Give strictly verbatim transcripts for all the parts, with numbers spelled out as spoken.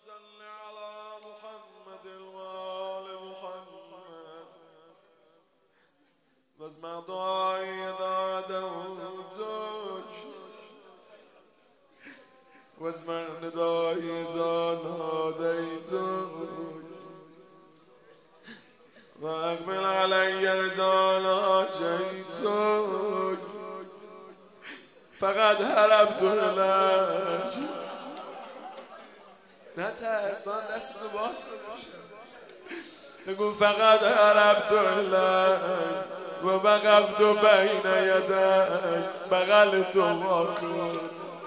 صل على محمد وآل محمد واسمع دعائي إذا دعوتك واسمع ندائي إذا ناديتك واقبل علي إذا ناجيتك فقد هربت إليك. نترس دستو باز بگو فقط هربت إليك و وقفت بین یدیک. بغل تو واکن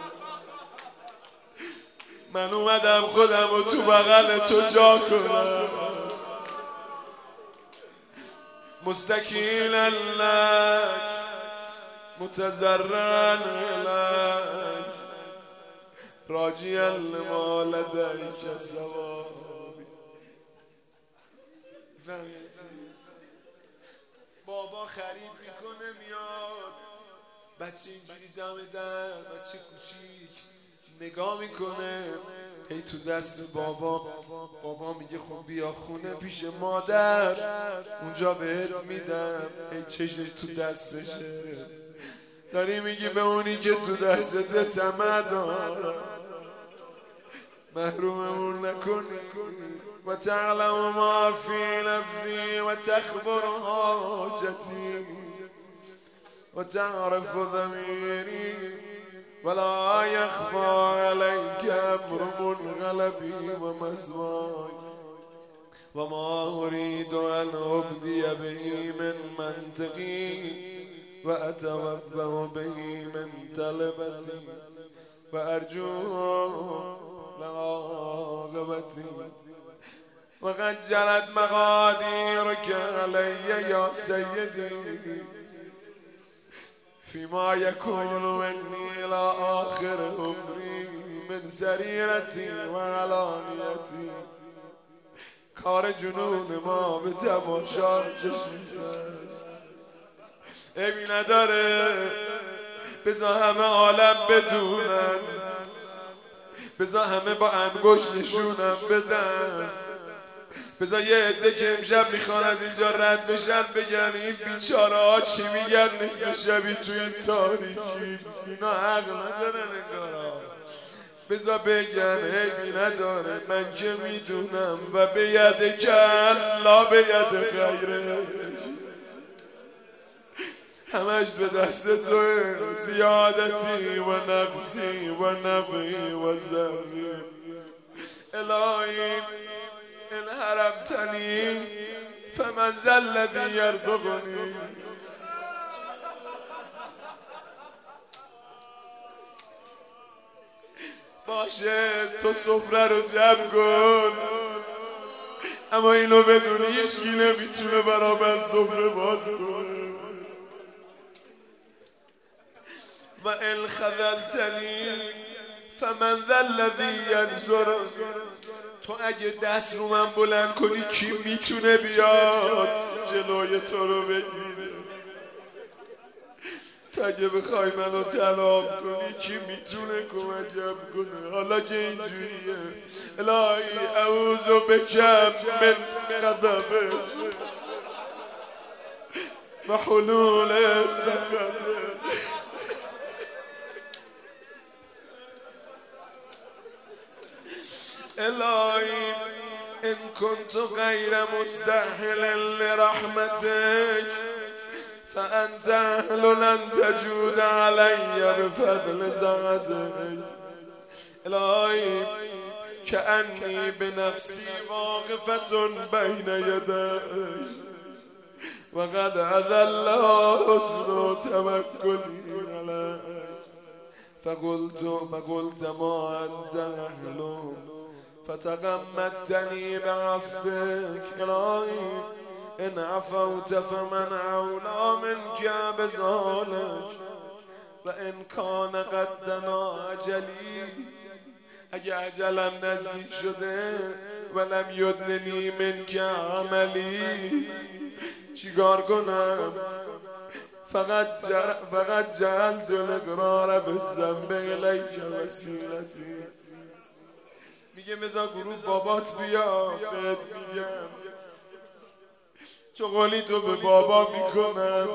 من اومدم خودم و تو بغل تو جا کنم. مستکیلا لک متضرعا الیک راجیا لما لدیک ثوابی. بابا خرید میکنه میاد، بچه اینجوری دم در، بچه کوچیک نگاه میکنه ای تو دست بابا. بابا میگه خب بیا خونه پیش مادر، اونجا بهت میدم. ای چشش تو دستشه، داری میگی به اونی که تو دستت طمع داره محروممون نکنی. و تعلم ما فی نفسی و تخبر حاجتی و تعرف ضمیری ولا یخفی علیک امر منقلبی و مسواک و ما ارید ان ابدی به من منطقی و اتوبه به من طلبتی و ارجو لعاقبتی و قد جرت مقادیرک علی یا سیدی فيما يكون مني إلى آخر عمري من سريرتي وعلانيتي. کار جنون ما به تماشا چشیدست. عیبی نداره بذار همه عالم بدونن، بذار همه با انگشت نشونم بدن، بذار یه عده که امشب میخوان از اینجا رد بشن بگن این بیچاره ها چی میگن نصف شبی تو این تاریکی. اینا عقل ندارن انگارا. بذار بگن عیبی نداره من که میدونم و به ید که الله به ید خیره. همش به دست توه، زیادتی و نقصی و نفعی و ضرری. الهی ان حرمتنی فمن ذا الذی یرزقنی. باشه تو سفره رو جمع کن، اما اینو بدونی هیچکی نمیتونه برا من سفره باز کنه. و ان خذلتنی فمن ذا الذی ینصرنی. تو اگه دست رو من بلند کنی کی میتونه بیاد جلوی تو رو بگیره؟ تو اگه بخوای منو طلاق کنی کی میتونه کمکم کنه؟ حالا که اینجوریه الهی اعوذ بک من غضبک و حلول سخطک. الهی ان كنت غیر مستحل لرحمتك فانت اهل ان تجود علی بفضل سخطك. الهی کأنی بنفسی واقفة بین یدیک و قد اذل حسن توکلی علیک فقلت فقلت ما انت اهل فتغمدتني بعفوك. إلهي إن عفوت فمن أولى منك بذلك وإن كان قد دنا أجلي. اگه اجلم نزدیک شده ولم یدننی منک عملی چیکار کنم؟ فقط جر... فقط جعلت الاقرار بالذنب الیک وسیلتی. میگه بذار گروه بابات بیا بهت میگم چغالی تو به بابا میکنم.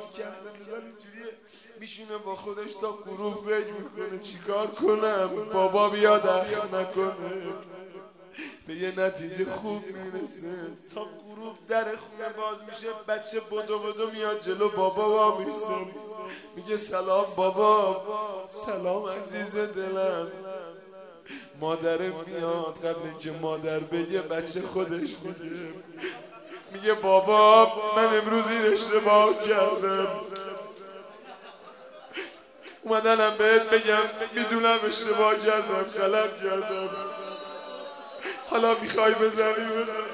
میشینه با خودش تا گروه فکر میکنه چیکار کنم بابا بیاد اخ نکنه، به یه نتیجه خوب میرسه. تا گروه در خونه باز میشه بچه بدو بدو میاد جلو بابا وا میسته، میگه سلام بابا. سلام عزیز دلم. مادره میاد، قبل اینکه مادر بگه بچه خودش میگه میگه بابا من امروز این اشتباه کردم، اومدنم بهت بگم میدونم اشتباه کردم غلط کردم، حالا میخوای بزنی بزنی.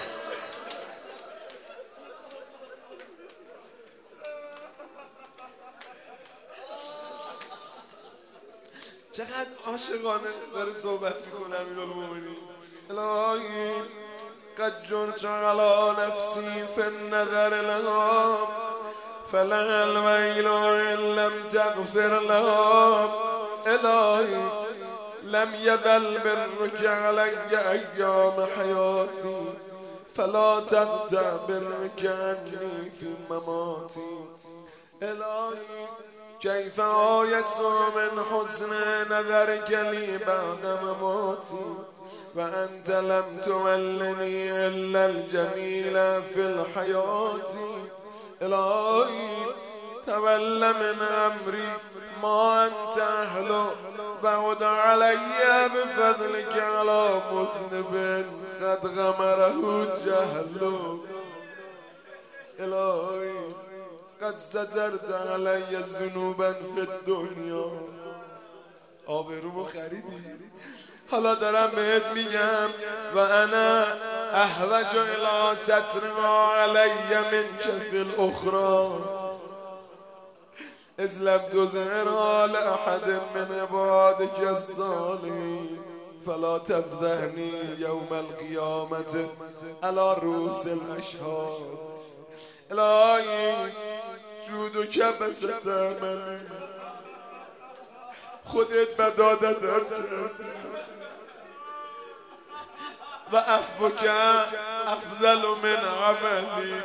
چقدر عاشقانه داره صحبت میکنه امیرالمومنین. الهی قد جرت على نفسی فی النظر لها فلها الویل ان لم تغفر لها. الهی لم یزل برک علی ایام حیاتی فلا تقطع برک عنی فی مماتی. الهی کیف آیس من حسن نظرک لی بعد مماتی و انت لم تولنی الا الجمیل فی الحیات. الهی تول من امری ما انت اهله بعد علی بفضلک علی مذنب قد غمره جهل. الهی قد سترت علی ذنوبا فی الدنیا. آبرومو خریدی، حالا دارم بهت میگم و انا احوج الی سترها علی منک فی الاخری اذ لم تظهرها لاحد من عبادک الصالحین فلا تفضحنی یوم القیامة علی رؤوس الاشهاد. الهی جودک بسط منی، خودت بدادت و عفوک افضل من عملی.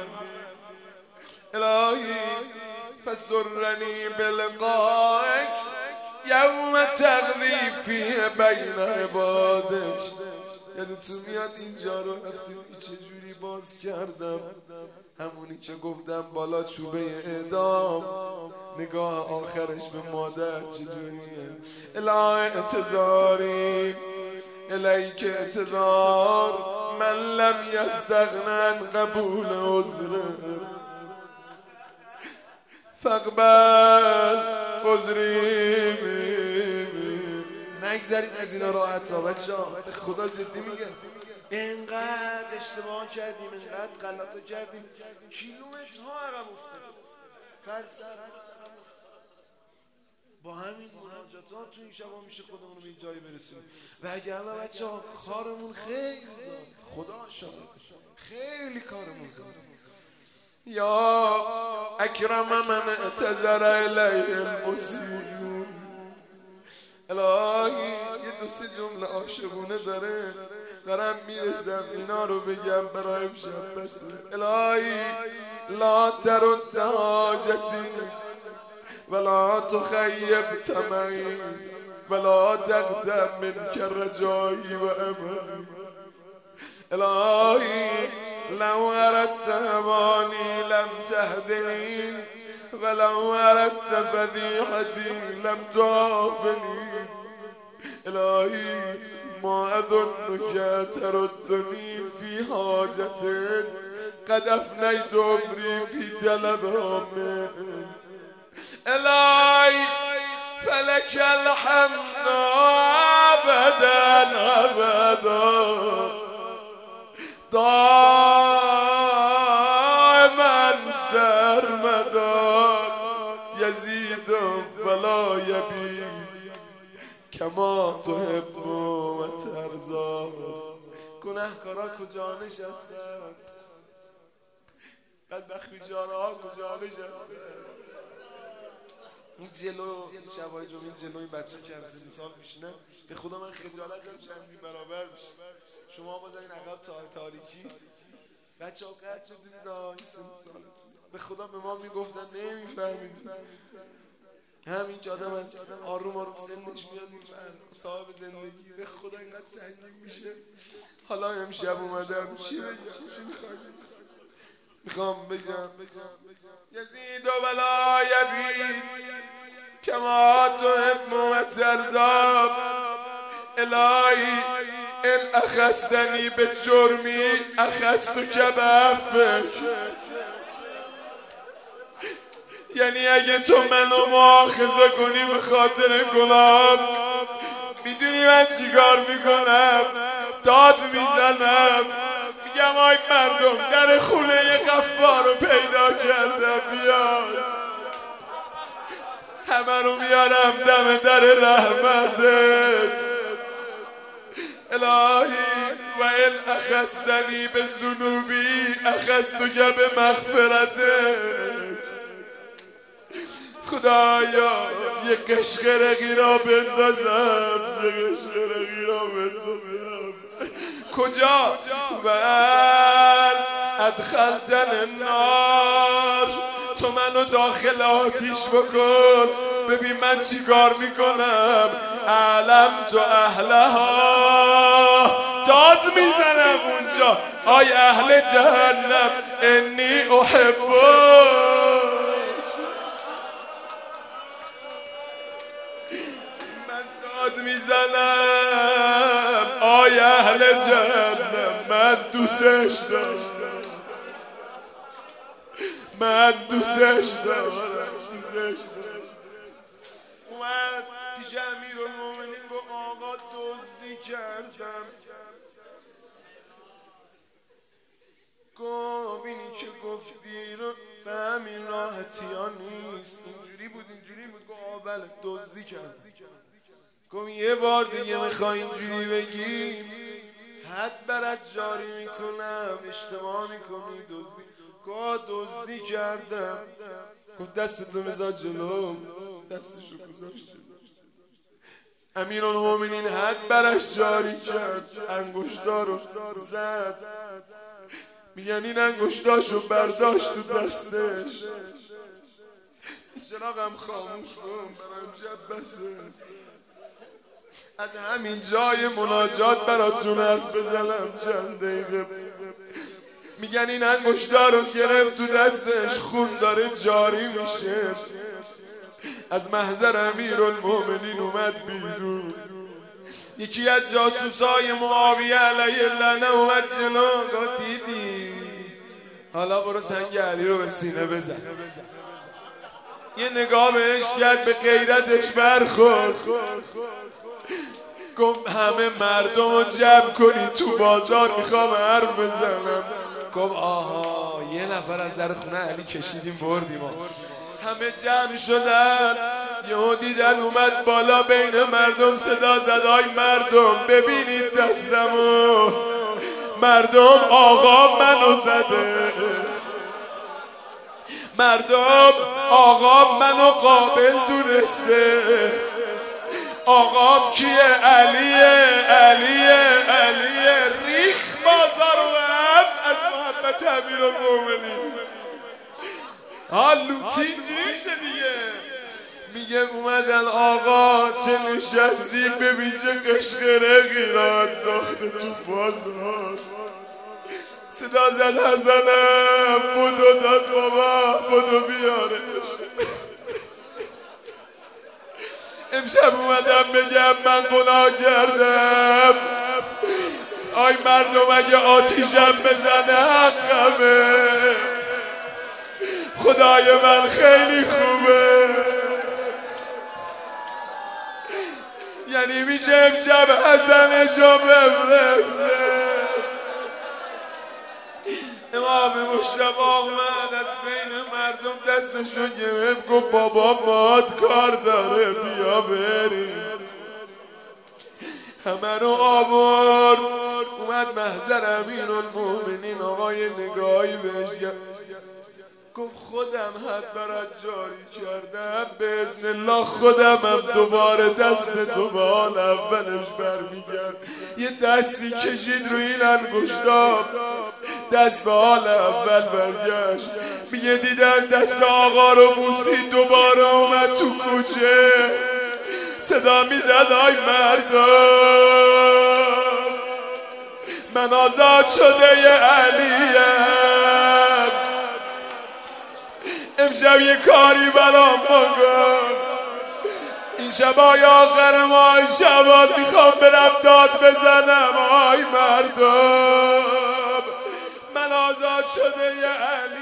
الهی فسرنی بلقائک یوم تقضی فیه بین عبادک. یادتون میاد اینجا رو رفتیم چجوری باز کردم، همونی که گفتم بالا چوبه اعدام، نگاه آخرش به مادر چجوریه. اله اعتذاری الیک اعتذار من لم یستغنن قبول عذره فاقبل عذری. نگذارید از اینا راحت ها بچه ها، خدا جدی میگه اینقدر اشتباه کردیم، اینقدر غلطا کردیم، کیلومترها عقب افتادیم، فرسخ با همین مناجات تو این شبا میشه خودمون رو به جایی برسونیم. و اگرنا بچه ها کارمون خیلی زاد، خدا شاهد خیلی کارمون زاد. یا اکرم من اعتذر الیه المسیئون. الهی یه دو سه جمله عاشقونه داره دارم میرسم اینا رو بگم برای امشب بسه. الهی لا ترد حاجتی ولا تخیب طمعی ولا تقطع منک رجایی و املی. الهی لو اردت امانی لم تهدنی ولو اردت فضیحتی لم تعافنی. الهی ما اظنک تردنی فی حاجت قد افنیت عمری فی طلبها منک. الهی فلک الحمد ابدا ابدا دائما سرمدا یزید ولا یبی کما تحب و ترضا. گناهکارا کجا نشستن؟ بدبخت بیچاره‌ها کجا نشستن؟ این جلو شبای جمعه جلوی بچه که همسن سال میشینه به خدا من خجالتم چندین برابر میشه. شما بازنین عقب تا تاریکی بچه ها قد شدید این سن سالتون. به خدا به ما میگفتن نمیفهمید. همین آدم از آروم آروم سنش میاد صاحب زندگی. به خدا اینقدر سنگین میشه. حالا امشب اومدم چی بگم؟ چی میخوای؟ میخوام بگم یزید و بلا یبید کما تحب و ترضا الهی ان اخذتنی به جرمی اخذتک بعفوک. یعنی اگه تو منو مؤاخذه کنی به خاطر گناه، میدونی من چیکار میکنم؟ داد میزنم میگم آی مردم در خونه غفار رو پیدا کردم، بیاد همه رو میارم دم در رحمتت. الهی و ان اخذتنی به ذنوبی اخذتک به مغفرتت. خدایا یه قشقرقی را بندازم، یه قشقرقی را بندازم. کجا؟ ول ادخلتن النار، تو منو داخل آتیش بکن ببین من چی کار میکنم. علم تو اهلها، داد میزنم اونجا آی اهل جهنم انی احبک. میزنم آی اهل جهنم من دوستش داشتم، من دوستش داشتم. اومد پیش امیرالمومنین با آقا دزدی کردم. گفت اینی که گفتی رو به همین راحتی ها نیست، اینجوری بود اینجوری بود. گفت بله دزدی کردم. گفت یه بار دیگه میخوای اینجوری بگی حد برات جاری میکنم، اشتباه میکنی. دزدی. گفت دزدی کردم. گفت دستتو بذار جلو، دستشو گذاشت. امیرالمومنین حد براش جاری کرد، انگشتارو زد. میگن این انگشتاشو برداشت تو دستش. چراغم خاموش کن برام جب بسه. از همین جای مناجات براتون حرف بزنم چند دقیقه. میگن این انگشتار رو گرفت تو دستش، خون داره جاری میشه. از محضر امیرالمومنین اومد بیرون. یکی از جاسوسای معاویه علیه اللعنه اومد جلو. گفت دیدی حالا برو سنگ علی رو به سینه بزن. یه نگاه بهش کرد، به غیرتش برخورد. گفت همه مردم رو جمع کنی تو بازار میخوام حرف بزنم. گفت آها یه نفر از در خونه علی کشیدیم بردیم. همه جمع شدن. یهو دیدن اومد بالا بین مردم صدا زد آی مردم ببینید دستمو. مردم آقا منو زده، مردم آقا منو قابل دونسته. آقام کیه؟ علیه علیه علیه. ریخ بازار و هم از محبت امیرالمومنین. ها لوتی اینجوری میشه دیگه. میگه اومدن آقا چه نشستی ببین چه قشقرقی را انداخته تو بازار. صدا زد حسنم بدو داد بابا بدو بیارش. امشب اومدم بگم من گناه کردم. آی مردم اگه آتیشم بزنه حقمه. خدای من خیلی خوبه. یعنی میشه امشب حسنشو بفرسته. امام مجتبی اومد از بین مردم دستشو گرفت گفت بابا ماد کار داره بیا بریم. همه رو آورد. اومد محضر امیرالمومنین. آقای نگاهی بهش کرد گفت خودم حد برات جاری کردم، به اذن الله خودم هم دوباره دست تو به حال اولش برمیگرد. یه دستی کشید روی این انگشتام، دست به حال اول برگشت. میگه دیدن دست آقا رو بوسید، دوباره اومد تو کوچه صدا میزد آی مردم من آزاد شده ی علیم، امشب یه کاری برام بکن، این شبای آخر ما، این شبات میخوام برم داد بزنم آی مردم من آزاد شده ی علیم.